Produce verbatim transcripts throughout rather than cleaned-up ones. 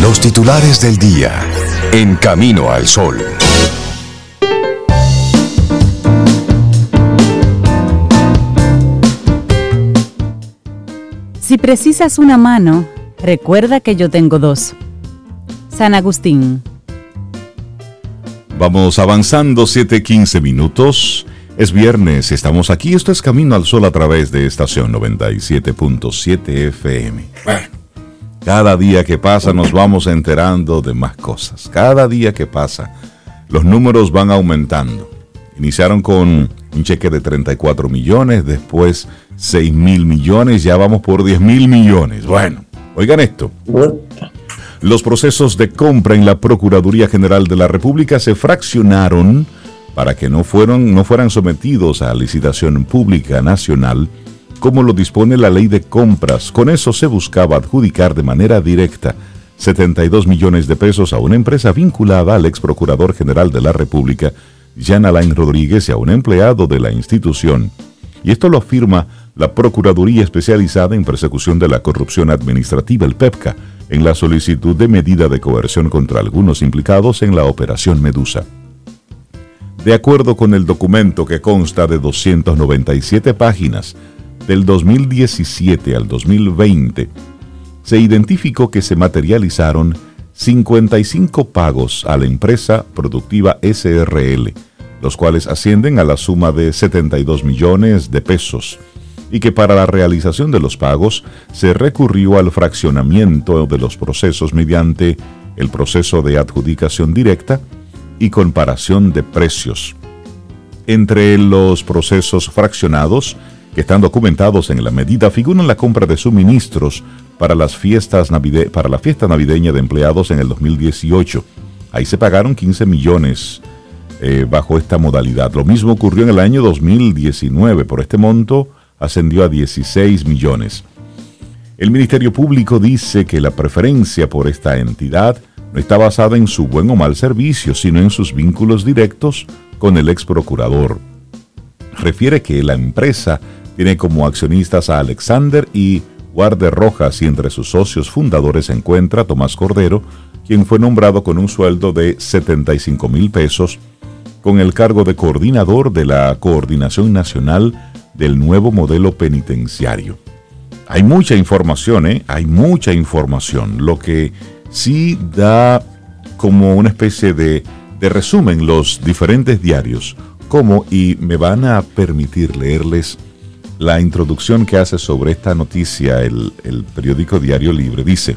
Los titulares del día en Camino al Sol. Si precisas una mano, recuerda que yo tengo dos. San Agustín. Vamos avanzando, siete quince minutos. Es viernes, estamos aquí. Esto es Camino al Sol a través de estación noventa y siete punto siete F M. Bueno, cada día que pasa nos vamos enterando de más cosas. Cada día que pasa, los números van aumentando. Iniciaron con un cheque de treinta y cuatro millones, después seis mil millones, ya vamos por diez mil millones. Bueno, oigan esto. Los procesos de compra en la Procuraduría General de la República se fraccionaron para que no fueron, no fueran sometidos a licitación pública nacional, como lo dispone la Ley de Compras. Con eso se buscaba adjudicar de manera directa setenta y dos millones de pesos a una empresa vinculada al ex Procurador General de la República, Jean Alain Rodríguez, y a un empleado de la institución. Y esto lo afirma la Procuraduría Especializada en Persecución de la Corrupción Administrativa, el PEPCA, en la solicitud de medida de coerción contra algunos implicados en la Operación Medusa. De acuerdo con el documento, que consta de doscientas noventa y siete páginas, del dos mil diecisiete al dos mil veinte, se identificó que se materializaron cincuenta y cinco pagos a la empresa productiva S R L, los cuales ascienden a la suma de setenta y dos millones de pesos, y que para la realización de los pagos se recurrió al fraccionamiento de los procesos mediante el proceso de adjudicación directa y comparación de precios. Entre los procesos fraccionados que están documentados en la medida figuran la compra de suministros para las fiestas navide- para la fiesta navideña de empleados en el dos mil dieciocho. Ahí se pagaron quince millones eh, bajo esta modalidad. Lo mismo ocurrió en el año dos mil diecinueve. Por este monto ascendió a dieciséis millones. El Ministerio Público dice que la preferencia por esta entidad no está basada en su buen o mal servicio, sino en sus vínculos directos con el ex procurador. Refiere que la empresa tiene como accionistas a Alexander y Guarde Rojas, y entre sus socios fundadores se encuentra Tomás Cordero, quien fue nombrado con un sueldo de setenta y cinco mil pesos, con el cargo de coordinador de la Coordinación Nacional del Nuevo Modelo Penitenciario. Hay mucha información, ¿eh? Hay mucha información. Lo que sí da como una especie de, de resumen los diferentes diarios, como, y me van a permitir leerles la introducción que hace sobre esta noticia el, el periódico Diario Libre. Dice: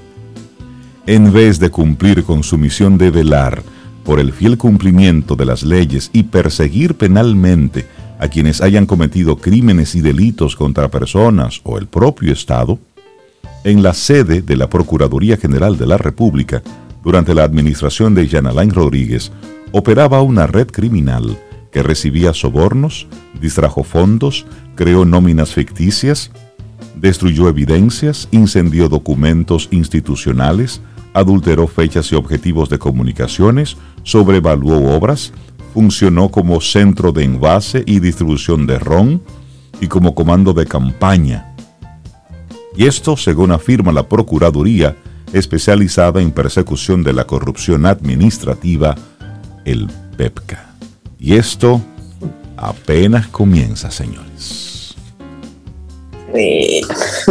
en vez de cumplir con su misión de velar por el fiel cumplimiento de las leyes y perseguir penalmente a quienes hayan cometido crímenes y delitos contra personas o el propio Estado, en la sede de la Procuraduría General de la República, durante la administración de Jean Alain Rodríguez, operaba una red criminal que recibía sobornos, distrajo fondos, creó nóminas ficticias, destruyó evidencias, incendió documentos institucionales, adulteró fechas y objetivos de comunicaciones, sobrevaluó obras, funcionó como centro de envase y distribución de ron y como comando de campaña. Y esto, según afirma la Procuraduría Especializada en Persecución de la Corrupción Administrativa, el PEPCA. Y esto apenas comienza, señores. Sí.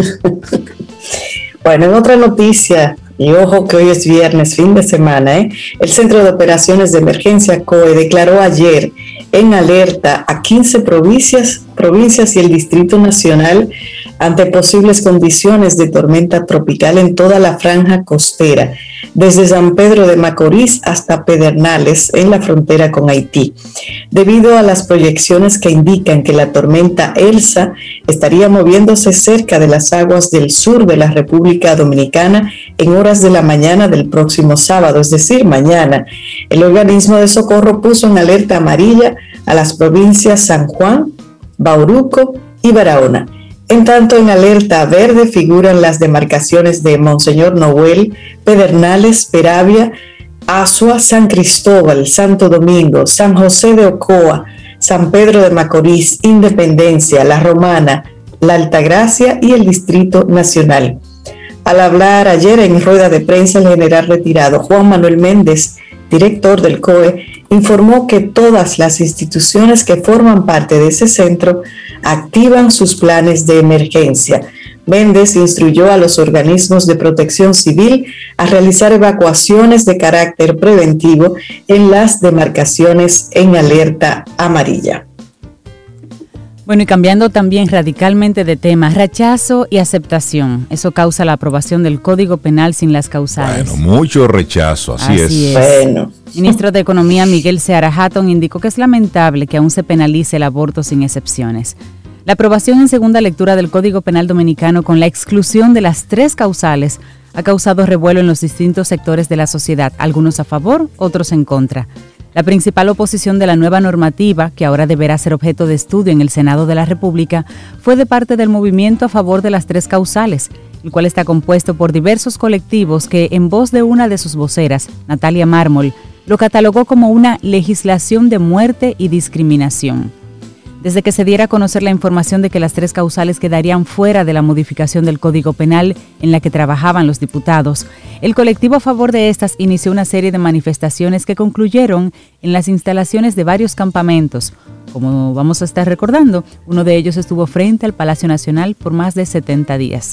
Bueno, en otra noticia, y ojo que hoy es viernes, fin de semana, ¿eh? El Centro de Operaciones de Emergencia C O E declaró ayer en alerta a quince provincias, provincias y el Distrito Nacional ante posibles condiciones de tormenta tropical en toda la franja costera, desde San Pedro de Macorís hasta Pedernales, en la frontera con Haití, debido a las proyecciones que indican que la tormenta Elsa estaría moviéndose cerca de las aguas del sur de la República Dominicana en horas de la mañana del próximo sábado, es decir, mañana. El organismo de socorro puso en alerta amarilla a las provincias San Juan, Bauruco y Barahona. En tanto, en alerta verde figuran las demarcaciones de Monseñor Noel, Pedernales, Peravia, Azua, San Cristóbal, Santo Domingo, San José de Ocoa, San Pedro de Macorís, Independencia, La Romana, La Altagracia y el Distrito Nacional. Al hablar ayer en rueda de prensa, el general retirado Juan Manuel Méndez, director del C O E, informó que todas las instituciones que forman parte de ese centro activan sus planes de emergencia. Méndez instruyó a los organismos de protección civil a realizar evacuaciones de carácter preventivo en las demarcaciones en alerta amarilla. Bueno, y cambiando también radicalmente de tema, rechazo y aceptación. Eso causa la aprobación del Código Penal sin las causales. Bueno, mucho rechazo, así, así es. es. Bueno. Ministro de Economía Miguel Seara Hatton indicó que es lamentable que aún se penalice el aborto sin excepciones. La aprobación en segunda lectura del Código Penal Dominicano con la exclusión de las tres causales ha causado revuelo en los distintos sectores de la sociedad, algunos a favor, otros en contra. La principal oposición de la nueva normativa, que ahora deberá ser objeto de estudio en el Senado de la República, fue de parte del movimiento a favor de las tres causales, el cual está compuesto por diversos colectivos que, en voz de una de sus voceras, Natalia Mármol, lo catalogó como una legislación de muerte y discriminación. Desde que se diera a conocer la información de que las tres causales quedarían fuera de la modificación del Código Penal en la que trabajaban los diputados, el colectivo a favor de estas inició una serie de manifestaciones que concluyeron en las instalaciones de varios campamentos. Como vamos a estar recordando, uno de ellos estuvo frente al Palacio Nacional por más de setenta días.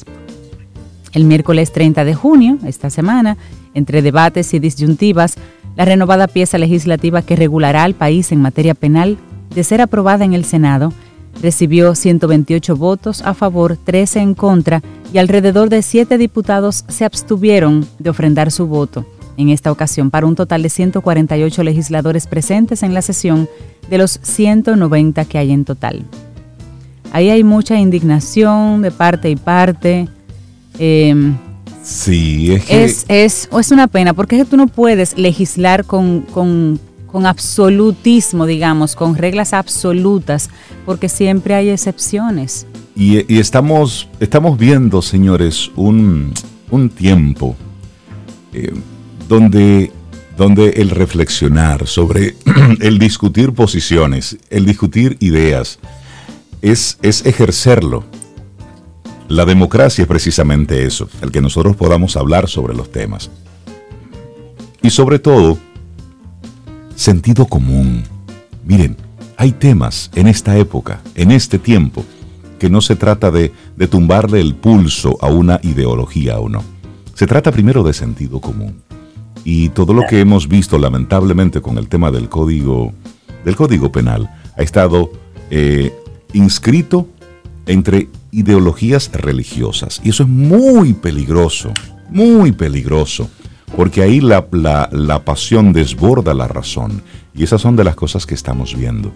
El miércoles treinta de junio, esta semana, entre debates y disyuntivas, la renovada pieza legislativa que regulará al país en materia penal, de ser aprobada en el Senado, recibió ciento veintiocho votos a favor, trece en contra y alrededor de siete diputados se abstuvieron de ofrendar su voto. En esta ocasión, para un total de ciento cuarenta y ocho legisladores presentes en la sesión de los ciento noventa que hay en total. Ahí hay mucha indignación de parte y parte. Eh, sí, es que... Es, es, es una pena, porque es que tú no puedes legislar con... con con absolutismo, digamos, con reglas absolutas, porque siempre hay excepciones. Y, y estamos, estamos viendo, señores, un, un tiempo eh, donde, donde el reflexionar sobre el discutir posiciones, el discutir ideas, es, es ejercerlo. La democracia es precisamente eso, el que nosotros podamos hablar sobre los temas. Y sobre todo, sentido común. Miren, hay temas en esta época, en este tiempo, que no se trata de, de tumbarle el pulso a una ideología o no. Se trata primero de sentido común. Y todo lo que hemos visto, lamentablemente, con el tema del código, del código penal, ha estado eh, inscrito entre ideologías religiosas. Y eso es muy peligroso, muy peligroso. Porque ahí la, la, la pasión desborda la razón. Y esas son de las cosas que estamos viendo.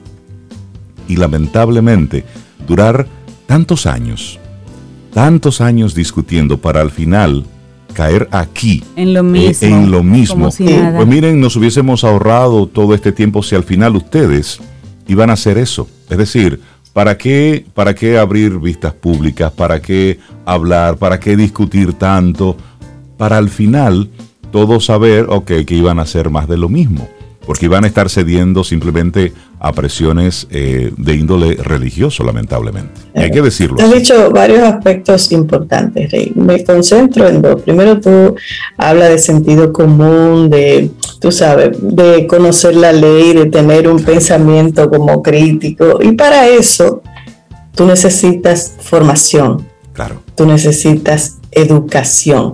Y lamentablemente, durar tantos años, tantos años discutiendo para al final caer aquí. En lo mismo. Eh, en lo mismo. Como si nada. Pues miren, nos hubiésemos ahorrado todo este tiempo si al final ustedes iban a hacer eso. Es decir, ¿para qué, para qué abrir vistas públicas? ¿Para qué hablar? ¿Para qué discutir tanto? Para al final... todos saber, ok, que iban a hacer más de lo mismo, porque iban a estar cediendo simplemente a presiones eh, de índole religioso, lamentablemente. Eh, Hay que decirlo. Has dicho varios aspectos importantes, Rey. Me concentro en dos. Primero, tú hablas de sentido común, de, tú sabes, de conocer la ley, de tener un pensamiento como crítico, y para eso tú necesitas formación. Claro. Tú necesitas educación.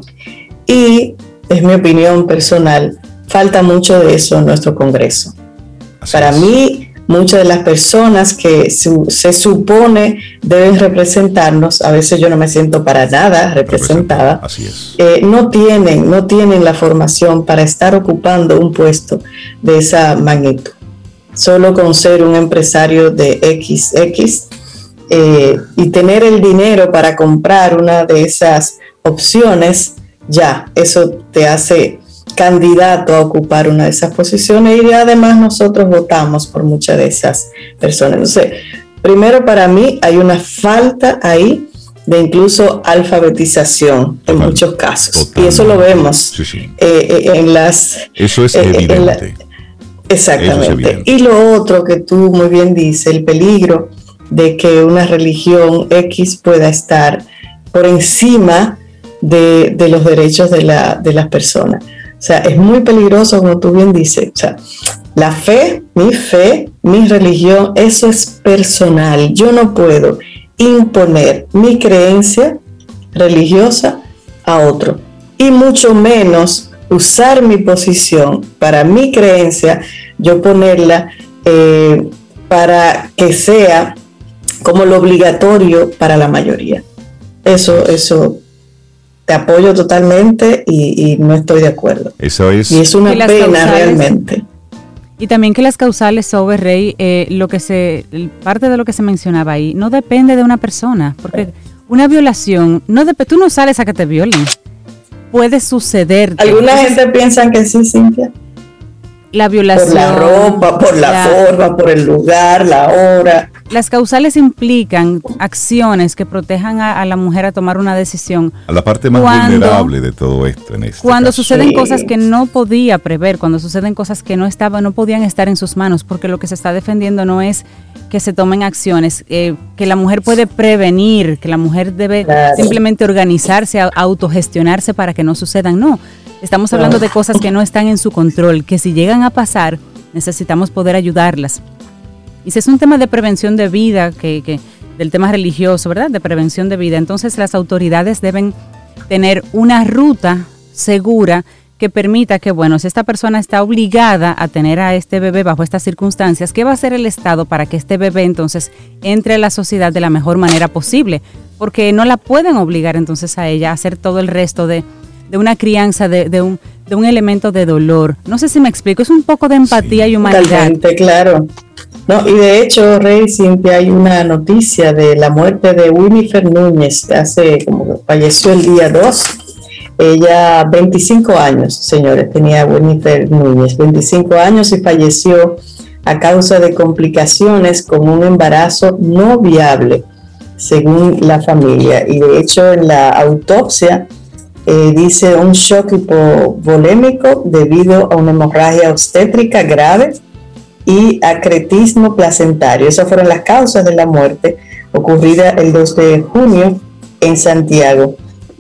Y es mi opinión personal, falta mucho de eso en nuestro Congreso. Así Para es. mí, muchas de las personas que su, se supone deben representarnos, a veces yo no me siento para nada representada, Así es. Eh, no tienen, no tienen la formación para estar ocupando un puesto de esa magnitud. Solo con ser un empresario de equis equis eh, y tener el dinero para comprar una de esas opciones, ya, eso te hace candidato a ocupar una de esas posiciones y además nosotros votamos por muchas de esas personas. Entonces, primero para mí hay una falta ahí de incluso alfabetización Total, en muchos casos. Totalmente. Y eso lo vemos sí, sí. Eh, en las... Eso es eh, evidente. La, exactamente. Eso es evidente. Y lo otro que tú muy bien dices, el peligro de que una religión X pueda estar por encima de, de los derechos de, la, de las personas. O sea, es muy peligroso, como tú bien dices. O sea, la fe, mi fe, mi religión, eso es personal. Yo no puedo imponer mi creencia religiosa a otro, y mucho menos usar mi posición para mi creencia, yo ponerla eh, para que sea como lo obligatorio para la mayoría. Eso, eso te apoyo totalmente y, y no estoy de acuerdo. Eso es. Y es una pena causales, realmente. Y también que las causales, Sobe Rey, eh, lo que se, parte de lo que se mencionaba ahí, no depende de una persona, porque una violación, no dep- tú no sales a que te violen, puede suceder. Alguna Entonces, gente piensa que sí, Cintia. La violación. Por la ropa, por la, la forma, por el lugar, la hora. Las causales implican acciones que protejan a, a la mujer a tomar una decisión. A la parte más cuando, vulnerable de todo esto. En este cuando caso. suceden sí. cosas que no podía prever, cuando suceden cosas que no estaban, no podían estar en sus manos, porque lo que se está defendiendo no es que se tomen acciones, eh, que la mujer puede prevenir, que la mujer debe claro. simplemente organizarse, autogestionarse para que no sucedan. No, estamos hablando de cosas que no están en su control, que si llegan a pasar, necesitamos poder ayudarlas. Y si es un tema de prevención de vida, que, que del tema religioso, ¿verdad? De prevención de vida, entonces las autoridades deben tener una ruta segura que permita que, bueno, si esta persona está obligada a tener a este bebé bajo estas circunstancias, ¿qué va a hacer el Estado para que este bebé entonces entre a la sociedad de la mejor manera posible? Porque no la pueden obligar entonces a ella a hacer todo el resto de, de una crianza, de, de, un, de un elemento de dolor. No sé si me explico, es un poco de empatía sí, y humanidad. Totalmente, claro. No, y de hecho, Rey, Cintia, hay una noticia de la muerte de Winifred Núñez, hace como que falleció el día dos. Ella, veinticinco años, señores, tenía Winifred Núñez, veinticinco años y falleció a causa de complicaciones con un embarazo no viable, según la familia. Y de hecho, en la autopsia eh, dice un shock hipovolémico debido a una hemorragia obstétrica grave y acretismo placentario. Esas fueron las causas de la muerte ocurrida el dos de junio en Santiago.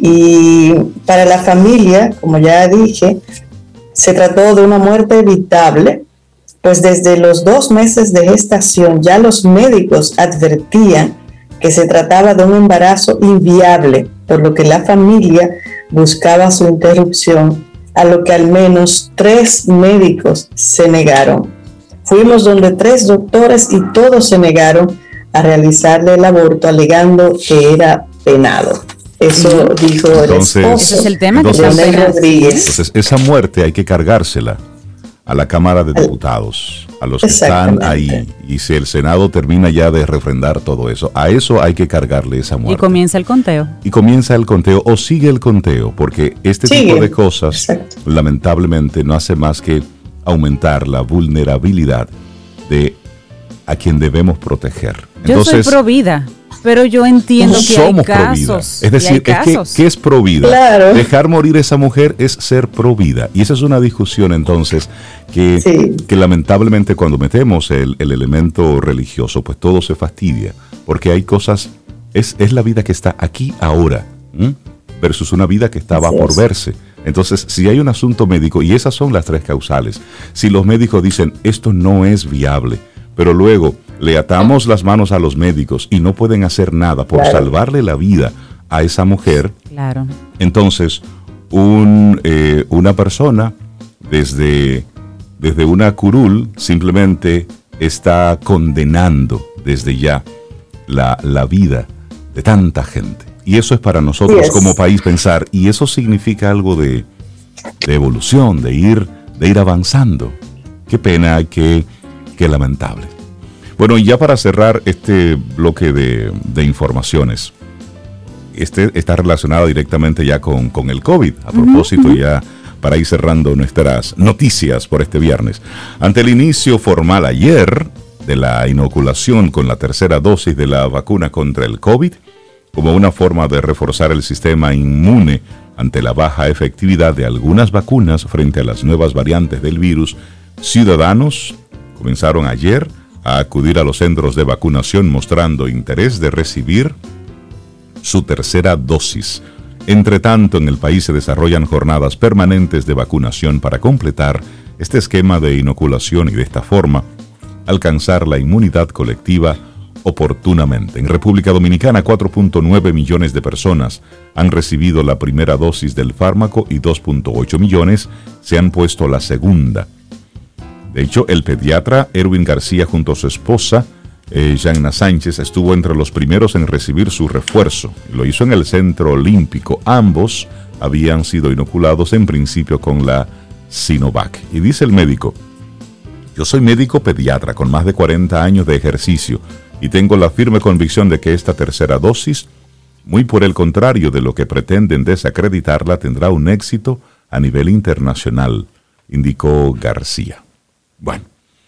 Y para la familia, como ya dije, se trató de una muerte evitable, pues desde los dos meses de gestación ya los médicos advertían que se trataba de un embarazo inviable, por lo que la familia buscaba su interrupción, a lo que al menos tres médicos se negaron. Fuimos donde tres doctores y todos se negaron a realizarle el aborto, alegando que era penado. Eso dijo el entonces, esposo. Ese es el tema entonces, que Leonel Rodríguez. Entonces, esa muerte hay que cargársela a la Cámara de Diputados, a los que están ahí. Y si el Senado termina ya de refrendar todo eso, a eso hay que cargarle esa muerte. Y comienza el conteo. Y comienza el conteo, o sigue el conteo, porque este sigue. tipo de cosas, exacto, lamentablemente, no hace más que aumentar la vulnerabilidad de a quien debemos proteger. Entonces, yo soy pro vida, pero yo entiendo que hay casos. Es decir, hay es que, ¿qué es pro vida? Claro. Dejar morir a esa mujer es ser pro vida. Y esa es una discusión entonces que, sí. que lamentablemente cuando metemos el, el elemento religioso, pues todo se fastidia. Porque hay cosas, es, es la vida que está aquí ahora, ¿m? versus una vida que estaba sí, por sí. verse. Entonces, si hay un asunto médico, y esas son las tres causales, si los médicos dicen, esto no es viable, pero luego le atamos las manos a los médicos y no pueden hacer nada por claro. salvarle la vida a esa mujer, claro. entonces un, eh, una persona desde, desde una curul simplemente está condenando desde ya la, la vida de tanta gente. Y eso es para nosotros yes. como país pensar, y eso significa algo de, de evolución, de ir, de ir avanzando. Qué pena, qué, qué lamentable. Bueno, y ya para cerrar este bloque de, de informaciones, este está relacionado directamente ya con, con el COVID. A propósito, uh-huh. ya para ir cerrando nuestras noticias por este viernes. Ante el inicio formal ayer de la inoculación con la tercera dosis de la vacuna contra el COVID, como una forma de reforzar el sistema inmune ante la baja efectividad de algunas vacunas frente a las nuevas variantes del virus, ciudadanos comenzaron ayer a acudir a los centros de vacunación mostrando interés de recibir su tercera dosis. Entre tanto, en el país se desarrollan jornadas permanentes de vacunación para completar este esquema de inoculación y de esta forma alcanzar la inmunidad colectiva oportunamente. En República Dominicana, cuatro punto nueve millones de personas han recibido la primera dosis del fármaco y dos punto ocho millones se han puesto la segunda. De hecho, el pediatra Erwin García junto a su esposa, eh, Yanna Sánchez, estuvo entre los primeros en recibir su refuerzo. Lo hizo en el Centro Olímpico. Ambos habían sido inoculados en principio con la Sinovac. Y dice el médico: yo soy médico pediatra con más de cuarenta años de ejercicio y tengo la firme convicción de que esta tercera dosis, muy por el contrario de lo que pretenden desacreditarla, tendrá un éxito a nivel internacional, indicó García. Bueno.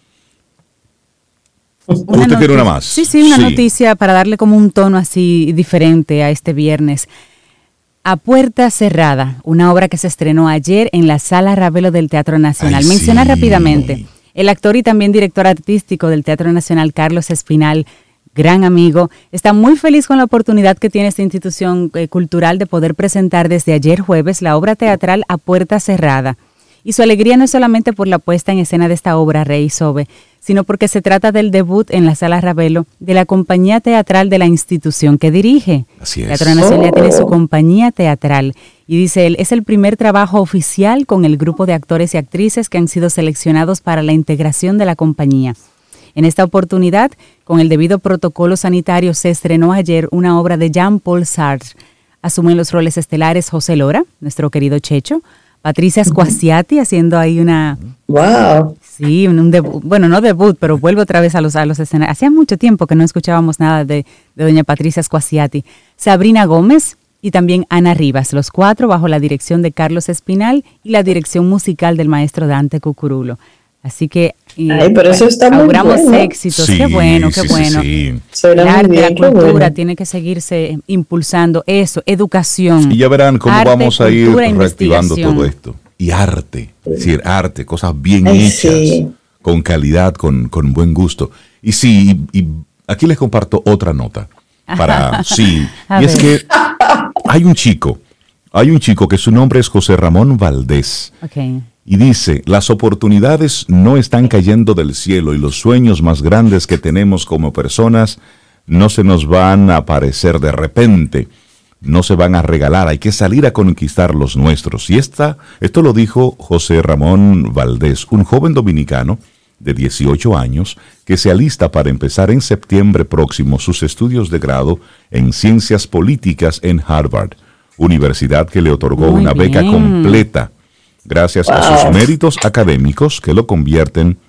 Una ¿Usted tiene una más? Sí, sí, una sí. noticia para darle como un tono así diferente a este viernes. A Puerta Cerrada, una obra que se estrenó ayer en la Sala Ravelo del Teatro Nacional. Ay, Menciona sí. rápidamente. El actor y también director artístico del Teatro Nacional, Carlos Espinal, gran amigo, está muy feliz con la oportunidad que tiene esta institución eh, cultural de poder presentar desde ayer jueves la obra teatral A Puerta Cerrada. Y su alegría no es solamente por la puesta en escena de esta obra, Rey Sobe, sino porque se trata del debut en la Sala Ravelo de la compañía teatral de la institución que dirige. Así es. Teatro Nacional ya tiene su compañía teatral. Y dice él, es el primer trabajo oficial con el grupo de actores y actrices que han sido seleccionados para la integración de la compañía. En esta oportunidad, con el debido protocolo sanitario, se estrenó ayer una obra de Jean-Paul Sartre. Asumen los roles estelares José Lora, nuestro querido Checho, Patricia Squasiati haciendo ahí una... ¡Wow! Sí, un, un debut, bueno, no debut, pero vuelve otra vez a los, a los escenarios. Hacía mucho tiempo que no escuchábamos nada de, de doña Patricia Squasiati. Sabrina Gómez y también Ana Rivas, los cuatro bajo la dirección de Carlos Espinal y la dirección musical del maestro Dante Cucurulo. Así que y, Ay, pero eso está muy auguramos bueno. éxitos. Sí, qué bueno, qué sí, bueno. Sí, sí. El arte, bien, la cultura bueno. tiene que seguirse impulsando eso, educación. Y ya verán cómo arte, vamos a ir cultura, reactivando investigación. todo esto. Y arte, es decir, arte, cosas bien Ay, hechas, sí. con calidad, con, con buen gusto. Y sí, y, y aquí les comparto otra nota. Para, sí, A y es ver. que hay un chico, hay un chico que su nombre es José Ramón Valdés. Okay. Y dice, las oportunidades no están cayendo del cielo y los sueños más grandes que tenemos como personas no se nos van a aparecer de repente, no se van a regalar, hay que salir a conquistar los nuestros. Y esta, esto lo dijo José Ramón Valdés, un joven dominicano de dieciocho años que se alista para empezar en septiembre próximo sus estudios de grado en Ciencias Políticas en Harvard, universidad que le otorgó Muy una bien. beca completa gracias Wow. a sus méritos académicos que lo convierten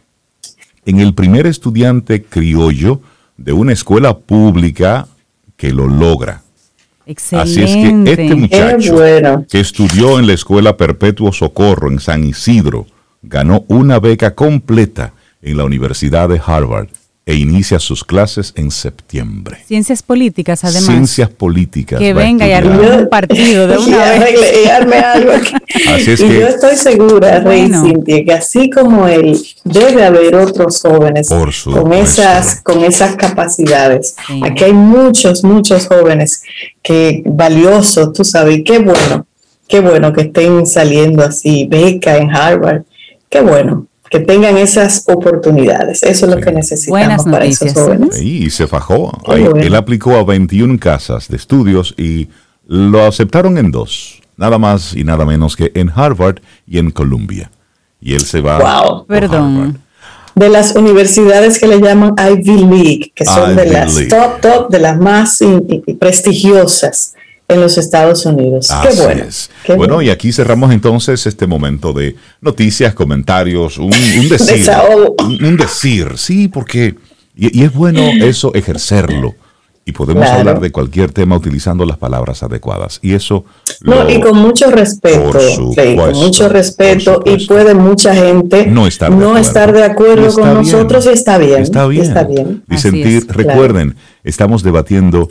en el primer estudiante criollo de una escuela pública que lo logra. Excelente. Así es que este muchacho Qué bueno. que estudió en la Escuela Perpetuo Socorro en San Isidro ganó una beca completa en la Universidad de Harvard e inicia sus clases en septiembre. Ciencias políticas, además. Ciencias políticas. Que va a venga y estudiar. arme un partido de Y una vez. arregle- y arme algo aquí. Así es y que- yo estoy segura, Rey Bueno. Cintia, que así como él, debe haber otros jóvenes Por supuesto. con esas, con esas capacidades. Sí. Aquí hay muchos, muchos jóvenes que valiosos, tú sabes, y qué bueno, qué bueno que estén saliendo así, beca en Harvard, qué bueno que tengan esas oportunidades. Eso es lo Sí. que necesitamos Buenas para noticias. esos jóvenes. Sí, y se fajó. Qué Ahí, bueno. Él aplicó a veintiuna casas de estudios y lo aceptaron en dos. Nada más y nada menos que en Harvard y en Columbia. Y él se va Wow. a Perdón. Harvard. De las universidades que le llaman Ivy League, que son de Ivy las League. top, top, de las más in- in- prestigiosas en los Estados Unidos. Así Qué bueno. es. Qué Bueno, y aquí cerramos entonces este momento de noticias, comentarios, un, un decir. Desahogo. Un, un decir, sí, porque. Y, y es bueno eso, ejercerlo. Y podemos Claro. hablar de cualquier tema utilizando las palabras adecuadas. Y eso. No, lo- y con mucho respeto, Por Rey, supuesto, con mucho respeto, por y supuesto. puede mucha gente No estar de no acuerdo. estar de acuerdo Y está con bien. nosotros y está bien. Está bien. Está bien. Y Así sentir, es, claro. recuerden, estamos debatiendo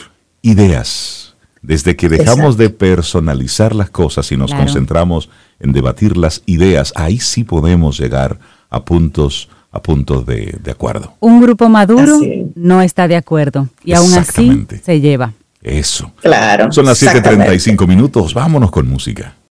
ideas. Desde que dejamos de personalizar las cosas y nos Claro. concentramos en debatir las ideas, ahí sí podemos llegar a puntos, a puntos de, de acuerdo. Un grupo maduro Así es. no está de acuerdo y aún así Exactamente. se lleva. Eso. Claro. Son las siete treinta y cinco minutos. Vámonos con música.